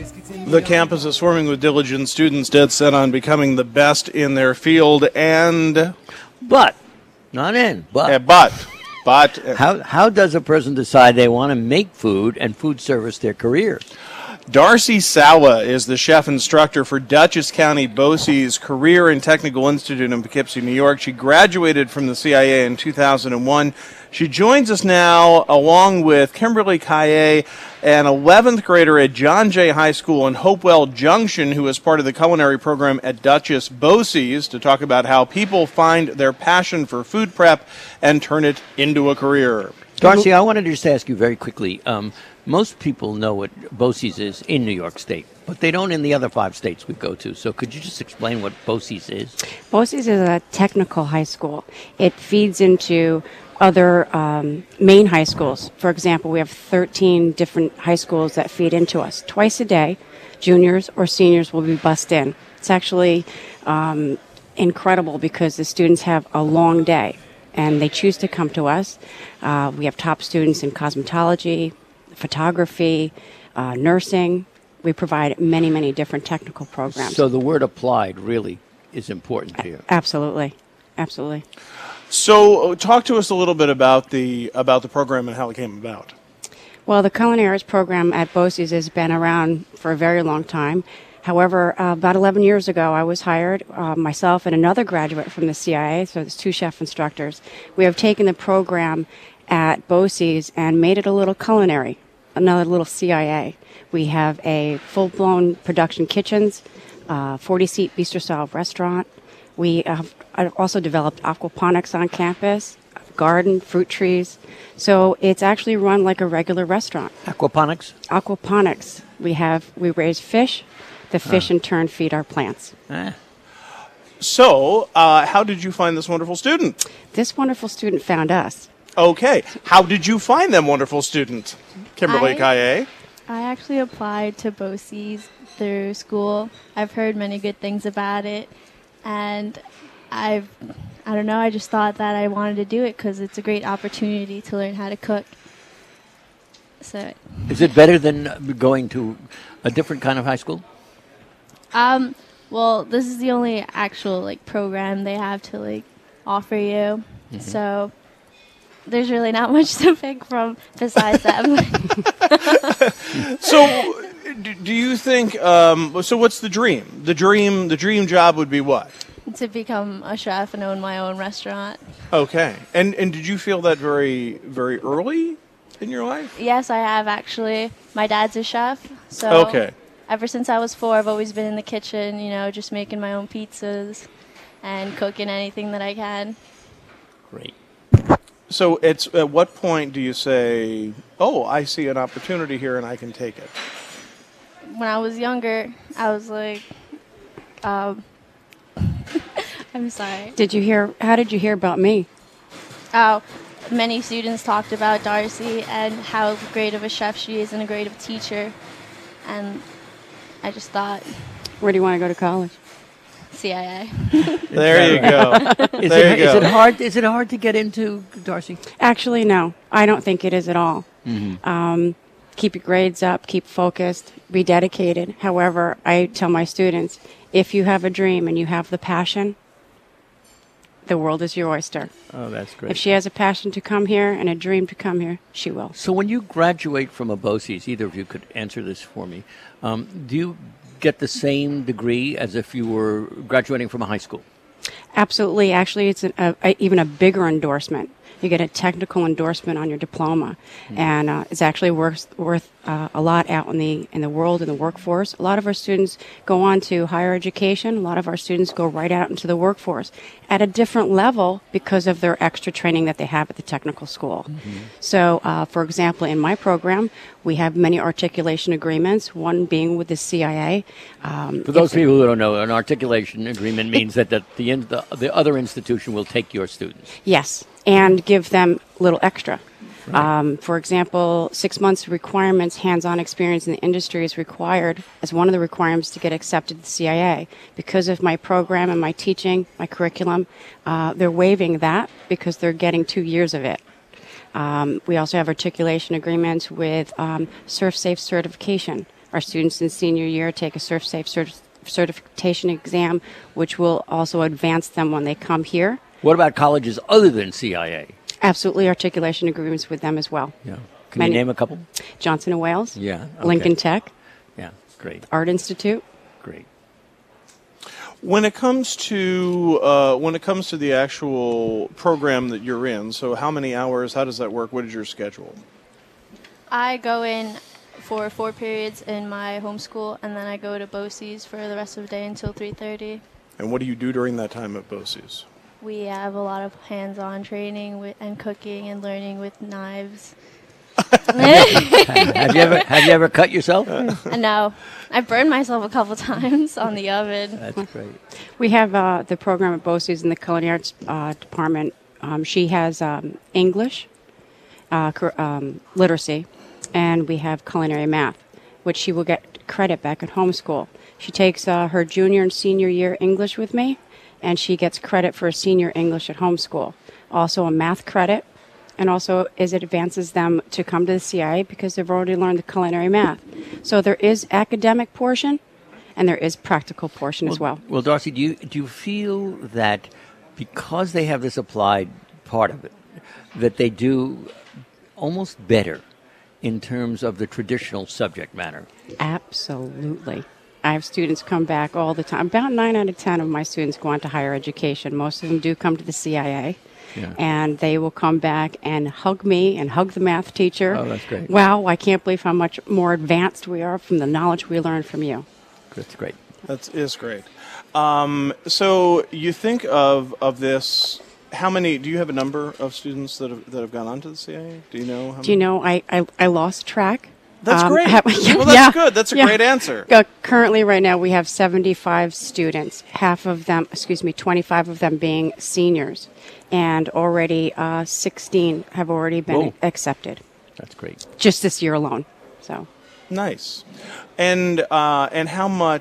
The campus is swarming with diligent students dead set on becoming the best in their field and... But, not in, but. But How does a person decide they want to make food and food service their career? Darcy Sawa is the chef instructor for Dutchess County BOCES Career and Technical Institute in Poughkeepsie, New York. She graduated from the CIA in 2001. She joins us now along with Kimberly Kaye, an 11th grader at John Jay High School in Hopewell Junction, who is part of the culinary program at Dutchess BOCES, to talk about how people find their passion for food prep and turn it into a career. Darcy, I wanted to just ask you very quickly. Most people know what BOCES is in New York State, but they don't in the other 5 states we go to. So could you just explain what BOCES is? BOCES is a technical high school. It feeds into other main high schools. For example, we have 13 different high schools that feed into us. Twice a day, juniors or seniors will be bussed in. It's actually incredible because the students have a long day, and they choose to come to us. We have top students in cosmetology, photography, nursing. We provide many, many different technical programs. So the word applied really is important here. Absolutely. Absolutely. So talk to us a little bit about the program and how it came about. Well, the Culinary Arts program at BOCES has been around for a very long time. However, about 11 years ago, I was hired, myself and another graduate from the CIA, so there's 2 chef instructors. We have taken the program at BOCES and made it a little culinary, another little CIA. We have a full-blown production kitchens, 40-seat bistro-style restaurant. We have also developed aquaponics on campus, garden, fruit trees. So it's actually run like a regular restaurant. Aquaponics? Aquaponics. We raise fish. The fish in turn feed our plants. So how did you find this wonderful student? This wonderful student found us. Okay. How did you find them wonderful student? Kimberly Kaye? I actually applied to BOCES through school. I've heard many good things about it. And I don't know, I just thought that I wanted to do it because it's a great opportunity to learn how to cook. So, is it better than going to a different kind of high school? Well, this is the only actual program they have to offer you. Mm-hmm. So there's really not much to pick from besides them. So do you think, so what's the dream? The dream job would be what? To become a chef and own my own restaurant. Okay. And did you feel that very, very early in your life? Yes, I have actually. My dad's a chef. So okay. Ever since I was 4, I've always been in the kitchen, just making my own pizzas and cooking anything that I can. Great. So at what point do you say, oh, I see an opportunity here and I can take it? When I was younger, I was like, I'm sorry. How did you hear about me? Oh, many students talked about Darcy and how great of a chef she is and a great of a teacher. And I just thought, where do you want to go to college? CIA. There you go. Is it hard to get into, Darcy? Actually, no. I don't think it is at all. Mm-hmm. Keep your grades up, keep focused, be dedicated. However, I tell my students, if you have a dream and you have the passion, the world is your oyster. Oh, that's great. If she has a passion to come here and a dream to come here, she will. So when you graduate from a BOCES, either of you could answer this for me, do you get the same degree as if you were graduating from a high school? Absolutely. Actually, it's even a bigger endorsement. You get a technical endorsement on your diploma, and it's actually worth a lot out in the world, in the workforce. A lot of our students go on to higher education. A lot of our students go right out into the workforce at a different level because of their extra training that they have at the technical school. Mm-hmm. So, for example, in my program, we have many articulation agreements, one being with the CIA. For those people who don't know, an articulation agreement means that the other institution will take your students. Yes, and give them a little extra. Right. For example, 6 months requirements, hands-on experience in the industry is required as one of the requirements to get accepted to the CIA. Because of my program and my teaching, my curriculum, they're waiving that because they're getting 2 years of it. We also have articulation agreements with SurfSafe certification. Our students in senior year take a SurfSafe certification exam, which will also advance them when they come here. What about colleges other than CIA? Absolutely, articulation agreements with them as well. Yeah. Can you name a couple? Johnson & Wales. Yeah. Okay. Lincoln Tech. Yeah, great. Art Institute. Great. When it comes to the actual program that you're in, so how many hours? How does that work? What is your schedule? I go in for 4 periods in my homeschool, and then I go to BOCES for the rest of the day until 3:30. And what do you do during that time at BOCES? We have a lot of hands-on training and cooking and learning with knives. Have you ever cut yourself? No, I burned myself a couple times on the oven. That's great. We have the program at BOCES in the Culinary Arts Department. She has English, literacy, and we have culinary math, which she will get credit back at homeschool. She takes her junior and senior year English with me, and she gets credit for senior English at homeschool. Also a math credit, and also as it advances them to come to the CIA because they've already learned the culinary math. So there is academic portion, and there is practical portion as well. Well, Darcy, do you feel that because they have this applied part of it, that they do almost better in terms of the traditional subject matter? Absolutely. I have students come back all the time. About 9 out of 10 of my students go on to higher education. Most of them do come to the CIA. Yeah. And they will come back and hug me and hug the math teacher. Oh, that's great. Wow, I can't believe how much more advanced we are from the knowledge we learned from you. That's great. That is great. So you think of this. How many? Do you have a number of students that have gone on to the CIA? Do you know? How many? Do you know, I lost track. That's great. Well, that's good. That's a great answer. Currently, right now, we have 75 students, 25 of them being seniors, and already 16 have already been accepted. That's great. Just this year alone. So nice. And how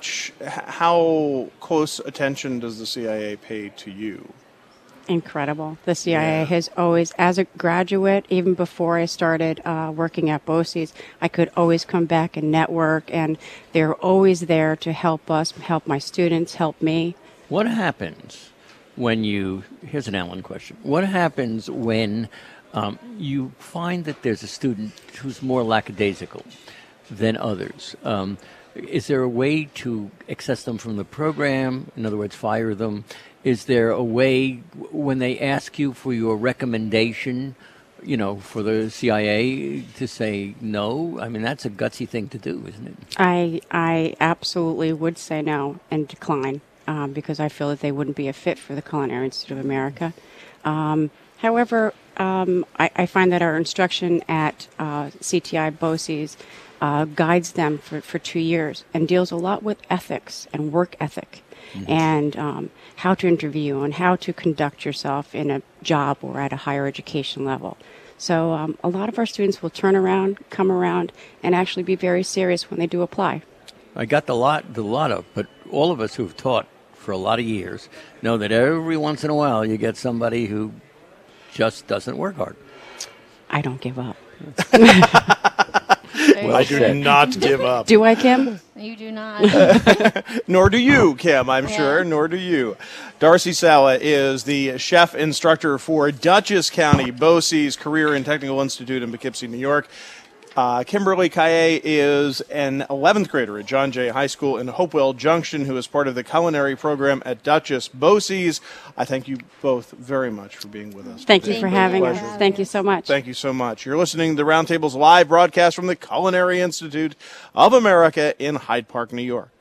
close attention does the CIA pay to you? Incredible. The CIA has always, as a graduate, even before I started working at BOCES, I could always come back and network, and they're always there to help us, help my students, help me. What happens when here's an Alan question. What happens when you find that there's a student who's more lackadaisical than others? Is there a way to access them from the program? In other words, fire them? Is there a way when they ask you for your recommendation, for the CIA to say no? I mean, that's a gutsy thing to do, isn't it? I absolutely would say no and decline because I feel that they wouldn't be a fit for the Culinary Institute of America. However, I find that our instruction at CTI BOCES guides them for 2 years and deals a lot with ethics and work ethic. Mm-hmm. And how to interview and how to conduct yourself in a job or at a higher education level. So a lot of our students will turn around, come around, and actually be very serious when they do apply. I got the lot of, but all of us who've taught for a lot of years know that every once in a while you get somebody who just doesn't work hard. I don't give up. Well, I do not give up. Do I, Kim? You do not. Nor do you, Kim, I'm sure. Nor do you. Darcy Sawa is the chef instructor for Dutchess County BOCES Career and Technical Institute in Poughkeepsie, New York. Kimberly Kaye is an 11th grader at John Jay High School in Hopewell Junction who is part of the culinary program at Dutchess BOCES. I thank you both very much for being with us. Thank you for having us. Thank you so much. Thank you so much. You're listening to the Roundtable's live broadcast from the Culinary Institute of America in Hyde Park, New York.